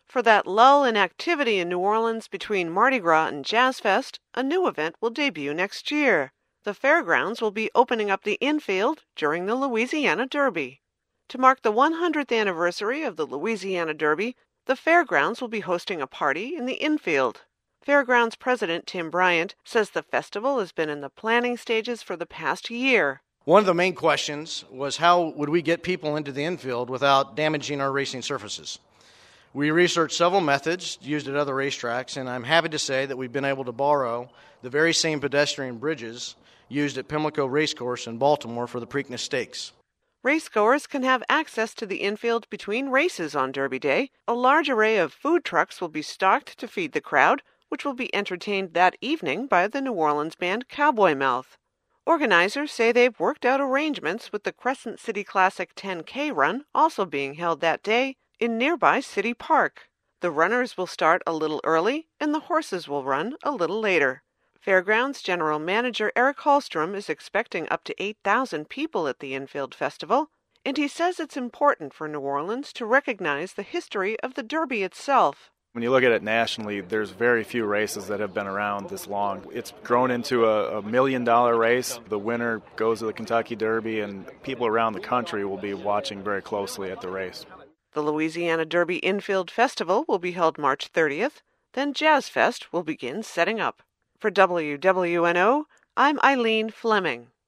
For that lull in activity in New Orleans between Mardi Gras and Jazz Fest, a new event will debut next year. The fairgrounds will be opening up the infield during the Louisiana Derby. To mark the 100th anniversary of the Louisiana Derby, the fairgrounds will be hosting a party in the infield. Fairgrounds President Tim Bryant says the festival has been in the planning stages for the past year. One of the main questions was how would we get people into the infield without damaging our racing surfaces? We researched several methods used at other racetracks, and I'm happy to say that we've been able to borrow the very same pedestrian bridges used at Pimlico Racecourse in Baltimore for the Preakness Stakes. Racegoers can have access to the infield between races on Derby Day. A large array of food trucks will be stocked to feed the crowd, which will be entertained that evening by the New Orleans band Cowboy Mouth. Organizers say they've worked out arrangements with the Crescent City Classic 10K run also being held that day in nearby City Park. The runners will start a little early and the horses will run a little later. Fairgrounds General Manager Eric Hallstrom is expecting up to 8,000 people at the Infield Festival, and he says it's important for New Orleans to recognize the history of the Derby itself. When you look at it nationally, there's very few races that have been around this long. It's grown into a $1 million race. The winner goes to the Kentucky Derby, and people around the country will be watching very closely at the race. The Louisiana Derby Infield Festival will be held March 30th, then Jazz Fest will begin setting up. For WWNO, I'm Eileen Fleming.